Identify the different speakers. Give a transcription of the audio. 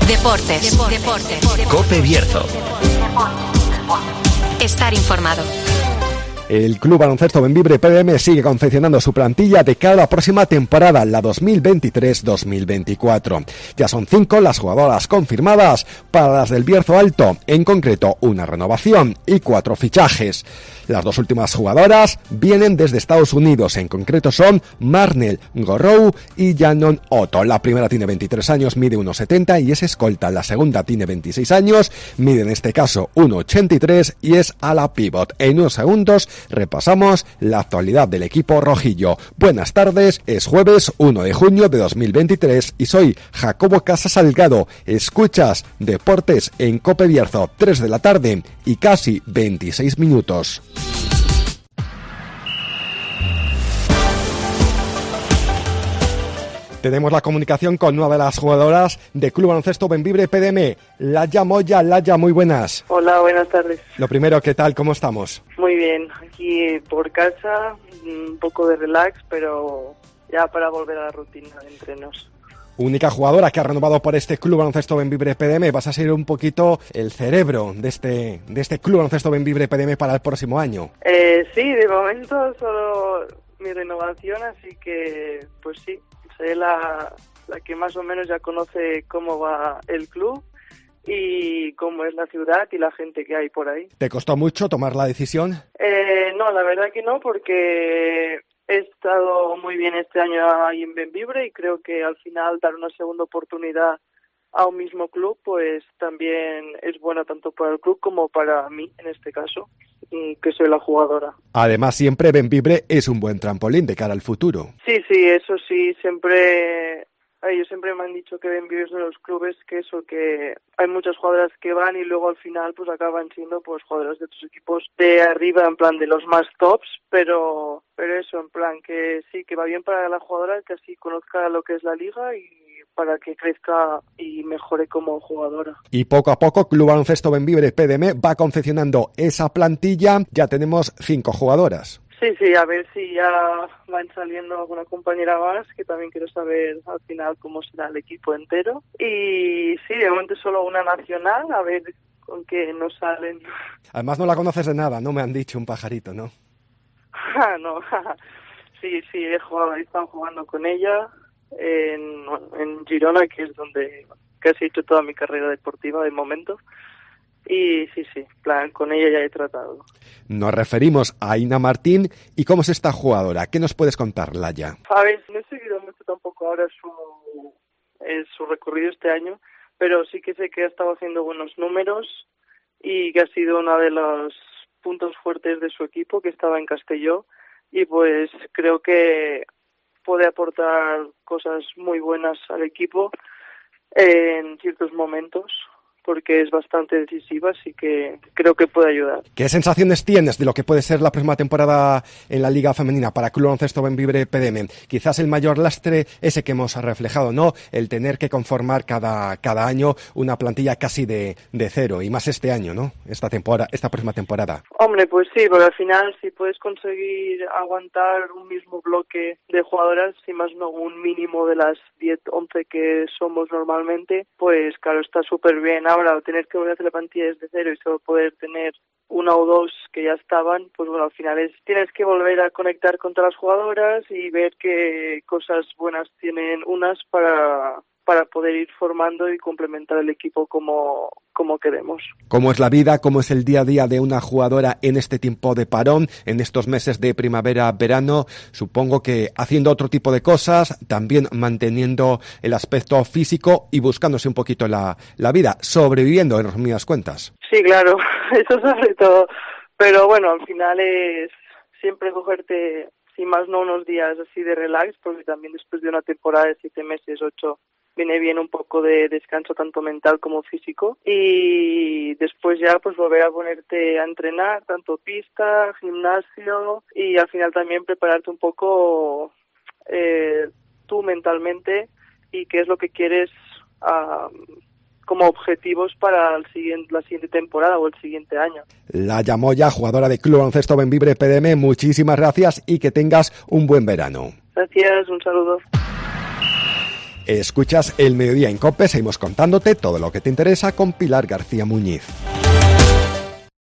Speaker 1: Deportes.
Speaker 2: COPE Bierzo.
Speaker 1: Estar informado.
Speaker 3: El Club Baloncesto Bembibre PDM sigue confeccionando su plantilla de cara a la próxima temporada, la 2023-2024. Ya son 5 las jugadoras confirmadas para las del Bierzo Alto, en concreto una renovación y 4 fichajes. Las 2 últimas jugadoras vienen desde Estados Unidos, en concreto son Marnel Gorrow y Shannon Otto. La primera tiene 23 años, mide 1,70 y es escolta. La segunda tiene 26 años, mide en este caso 1,83 y es ala pivot. En unos segundos repasamos la actualidad del equipo rojillo. Buenas tardes, es jueves 1 de junio de 2023 y soy Jacobo Casa Salgado. Escuchas Deportes en COPE Bierzo, 3 de la tarde y casi 26 minutos. Tenemos la comunicación con una de las jugadoras de Club Baloncesto Bembibre PDM, Laia Moya. Laia, muy buenas.
Speaker 4: Hola, buenas tardes.
Speaker 3: Lo primero, ¿qué tal? ¿Cómo estamos?
Speaker 4: Muy bien, aquí por casa, un poco de relax, pero ya para volver a la rutina de entrenos.
Speaker 3: Única jugadora que ha renovado por este Club Baloncesto Bembibre PDM. Vas a ser un poquito el cerebro de este Club Baloncesto Bembibre PDM para el próximo año.
Speaker 4: Sí, de momento solo mi renovación, así que pues sí, seré la que más o menos ya conoce cómo va el club y cómo es la ciudad y la gente que hay por ahí.
Speaker 3: ¿Te costó mucho tomar la decisión?
Speaker 4: No, la verdad que no, porque he estado muy bien este año ahí en Bembibre y creo que al final dar una segunda oportunidad a un mismo club pues también es bueno tanto para el club como para mí en este caso, que soy la jugadora.
Speaker 3: Además, siempre Bembibre es un buen trampolín de cara al futuro.
Speaker 4: Sí, eso sí, ellos siempre me han dicho que Bembibre es de los clubes que hay muchas jugadoras que van y luego al final pues acaban siendo pues jugadoras de otros equipos de arriba, en plan de los más tops, pero eso, en plan que sí, que va bien para la jugadora que así conozca lo que es la liga y para que crezca y mejore como jugadora.
Speaker 3: Y poco a poco Club Baloncesto Bembibre PDM va confeccionando esa plantilla. Ya tenemos 5 jugadoras.
Speaker 4: Sí, a ver si ya van saliendo alguna compañera más, que también quiero saber al final cómo será el equipo entero. Y sí, de momento solo una nacional, a ver con qué nos salen.
Speaker 3: Además no la conoces de nada, no me han dicho un pajarito, ¿no?
Speaker 4: No, sí, he estado jugando con ella en Girona, que es donde casi he hecho toda mi carrera deportiva de momento. Y sí, plan, con ella ya he tratado.
Speaker 3: Nos referimos a Ina Martín. ¿Y cómo es esta jugadora? ¿Qué nos puedes contar, Laia?
Speaker 4: A ver, no he seguido mucho tampoco ahora su recorrido este año, pero sí que sé que ha estado haciendo buenos números y que ha sido uno de los puntos fuertes de su equipo, que estaba en Castelló, y pues creo que puede aportar cosas muy buenas al equipo en ciertos momentos, porque es bastante decisiva, así que creo que puede ayudar.
Speaker 3: ¿Qué sensaciones tienes de lo que puede ser la próxima temporada en la Liga Femenina para Club Baloncesto Bembibre PDM? Quizás el mayor lastre ese que hemos reflejado, ¿no? El tener que conformar cada año una plantilla casi de cero, y más este año, ¿no? Esta próxima temporada.
Speaker 4: Hombre, pues sí, porque al final si puedes conseguir aguantar un mismo bloque de jugadoras, si más no un mínimo de las 10, 11 que somos normalmente, pues claro, está súper bien. Ahora, tener que volver a hacer la plantilla desde cero y solo poder tener una o dos que ya estaban, pues bueno, al final tienes que volver a conectar con todas las jugadoras y ver qué cosas buenas tienen unas para poder ir formando y complementar el equipo como queremos.
Speaker 3: ¿Cómo es la vida? ¿Cómo es el día a día de una jugadora en este tiempo de parón, en estos meses de primavera-verano? Supongo que haciendo otro tipo de cosas, también manteniendo el aspecto físico y buscándose un poquito la vida, sobreviviendo en resumidas cuentas.
Speaker 4: Sí, claro, eso sobre todo. Pero bueno, al final es siempre cogerte, si más no, unos días así de relax, porque también después de una temporada de 7 meses, 8, viene bien un poco de descanso tanto mental como físico, y después ya pues volver a ponerte a entrenar, tanto pista, gimnasio, y al final también prepararte un poco tú mentalmente y qué es lo que quieres como objetivos para la siguiente temporada o el siguiente año.
Speaker 3: Laia Moya, jugadora de Club Baloncesto Bembibre PDM, muchísimas gracias y que tengas un buen verano.
Speaker 4: Gracias, un saludo.
Speaker 3: Escuchas El Mediodía en COPE, seguimos contándote todo lo que te interesa con Pilar García Muñiz.